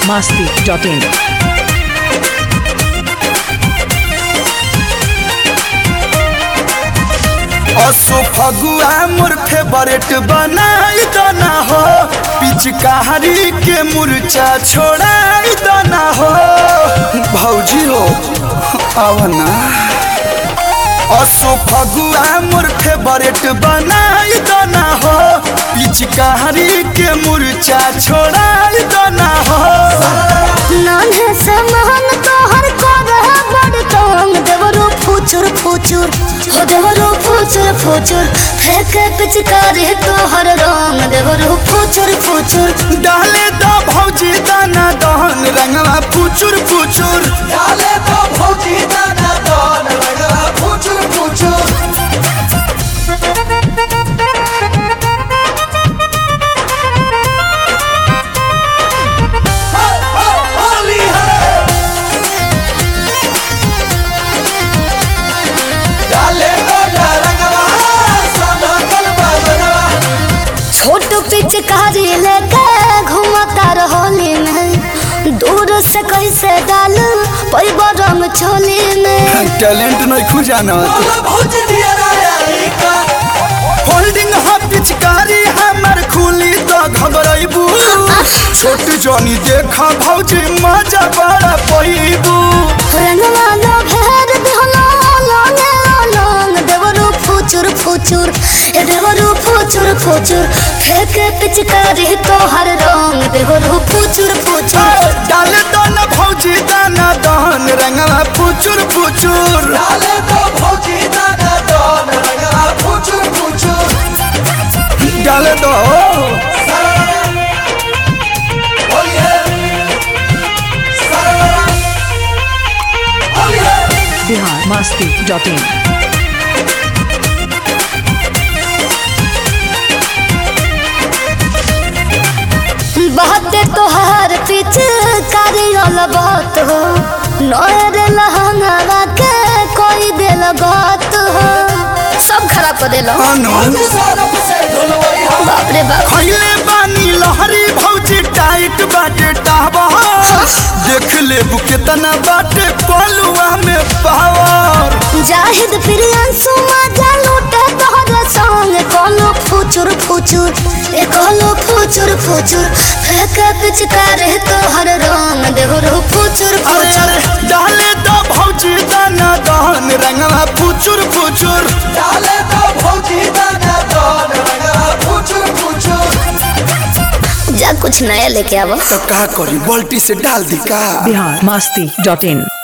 biharmasti.in असो फगुआ मोर favourite बनाई दना हो पिचकारी के मुरचा छोड़ाई दना हो भौजी हो आवना असो फगुआ मोर फेवरेट बनाई दना हो पिचकारी के मुरचा छोड़ाई दना हो नान्हे से महन तोहर करह बड़ तंग देवरो फुचुर फुचुर हो देवरो फुचुर फुचुर फेंके पिचकारी तोहर रंग देवरो फुचुर फुचुर डाले दो भौजी दाना दहन रंगवा फुचुर फुचुर डाले दो भौजी दाना दहन रंगवा फुचुर फुचुर छोट पिचकारी लेके घूमता रहोली में दूर से कैसे डाल पैबो रंग छोली में टैलेंट नहीं खुजाना होल्डिंग हा पिचकारी हमर खुली तो घबराइबू छोट जनी देखा भौजी मजा बड़ा पईबू रंगवा लो भेर दिहलो लोंगे लोंग देवरो फुचुर फुचुर ए देवरो फुचुर फुचुर फेंके पिचकारी तोहर रंग देवरो फुचुर फुचुर डाले दो न भौजी दाना दहन रंगवा फुचुर फुचुर डाले दो भौजी दाना दहन रंगवा फुचुर फुचुर डाले दो biharmasti.in बहते तोहार पिचकारी बहुत हो नोर लहंगा के कोई दिल गत हो सब खराब कर देलो बाप रे बाप खइले बानी लहरी भौजी टाइट बाटे टावा देख ले केतना बाटे पलुआ में पावर जाहिद प्रियांशु मजा लूटे तोहर संग कोनो फुचुर फुचुर ए कोनो फुचुर फुचुर फेंके पिचकारी तोहर रंग देवरो फुचुर फुचुर डाले दो भौजी दाना दहन रंगवा फुचुर फुचुर डाले दो भौजी दाना दहन रंगवा फुचुर फुचुर जा कुछ नया लेके आवो तो का करी बाल्टी से डाल दी का biharmasti.in